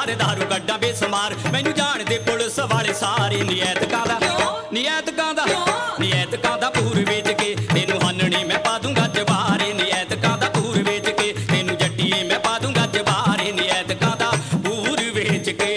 ਯਾਰ ਦਾਰੂ ਗੱਡਾ ਬੇਸਮਾਰ ਮੈਨੂੰ ਜਾਣਦੇ ਪੁਲਿਸ ਵਾਲੇ ਸਾਰੇ ਨਿਯਤਕਾਂ ਦਾ ਪੂਰ ਵੇਚ ਕੇ ਤੈਨੂੰ ਹੰਨਣੀ ਮੈਂ ਪਾ ਦੂੰਗਾ ਜਵਾਰੇ ਨਿਯਤਕਾਂ ਦਾ ਪੂਰ ਵੇਚ ਕੇ ਤੈਨੂੰ ਜੱਟੀਏ ਮੈਂ ਪਾ ਦੂੰਗਾ ਜਵਾਰੇ ਨਿਯਤਕਾਂ ਦਾ ਪੂਰ ਵੇਚ ਕੇ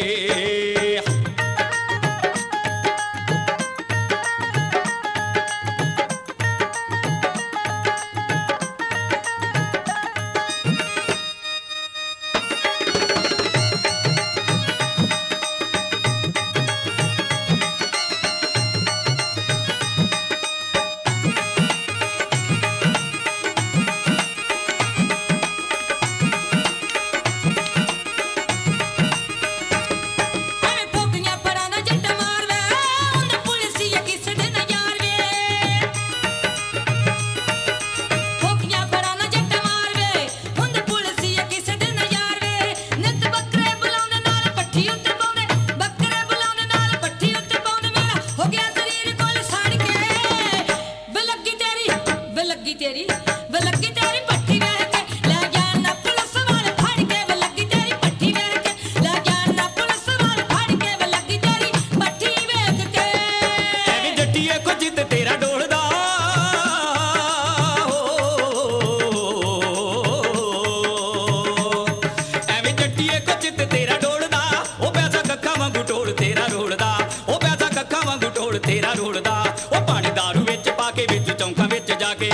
ਤੇਰਾ ਰੋੜਦਾ ਉਹ ਪਾਣੀ ਦਾਰੂ ਵਿੱਚ ਪਾ ਕੇ ਵਿੱਚ ਚੌਂਕਾਂ ਵਿੱਚ ਜਾ ਕੇ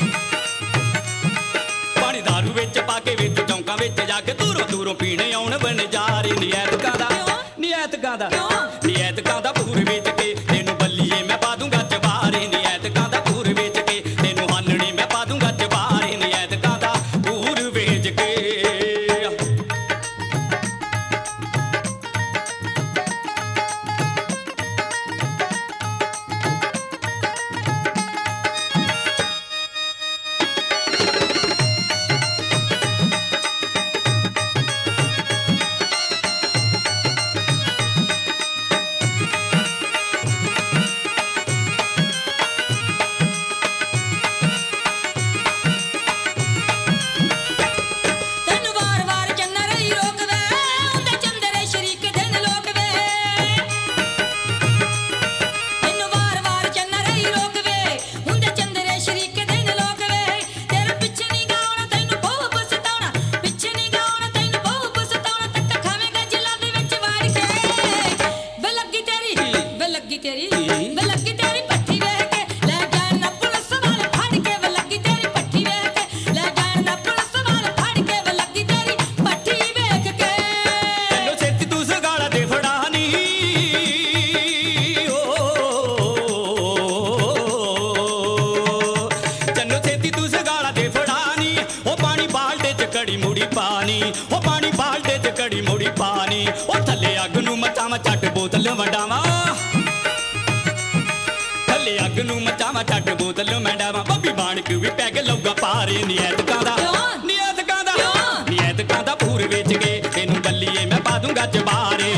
ਪਾਣੀ ਦਾਰੂ ਵਿੱਚ ਪਾ ਕੇ ਵਿੱਚ ਚੌਂਕਾਂ ਵਿੱਚ ਜਾ ਕੇ ਦੂਰੋਂ ਦੂਰੋਂ ਪੀਣੇ ਆਉਣ ਬਨਜਾਰੇ ਨਿਯਤਕਾਂ ਦਾ ਪੂਰ ਵੇਚ ਕੇ ਤੈਨੂੰ ਬੱਲੀਏ ਮੈਂ ਪਾ ਦੂੰਗਾ ਜਵਾਰੇ ਨਿਯਤਕਾਂ ਦਾ ਪੂਰ ਵੇਚ ਕੇ ਤੈਨੂੰ ਹਾਨਣੀ ਮੈਂ ਪਾ ਦੂੰਗਾ ਜਵਾਰੇ ਨਿਯਤਕਾਂ ਦਾ ਪੂਰ ਵੇਚ ਕੇ ਉਹ ਪਾਣੀ ਬਾਲਟੇ ਚ ਕੜੀ ਮੁੜੀ ਪਾਣੀ ਉਹ ਥੱਲੇ ਅੱਗ ਨੂੰ ਮਚਾਵਾਂ ਛੱਟ ਬੋਤਲ ਵੰਡਾਵਾਂ ਥੱਲੇ ਅੱਗ ਨੂੰ ਮਚਾਵਾਂ ਛੱਟ ਬੋਤਲ ਵੰਡਾਵਾਂ ਬੱਬੀ ਬਾਣਕ ਵੀ ਪੈਗ ਲਊਗਾ ਪਾਰੇ ਨਿਯਤਕਾਂ ਦਾ ਪੂਰ ਵੇਚ ਕੇ ਤੈਨੂੰ ਬੱਲੀਏ ਮੈਂ ਪਾ ਦੂੰਗਾ ਜਵਾਰੇ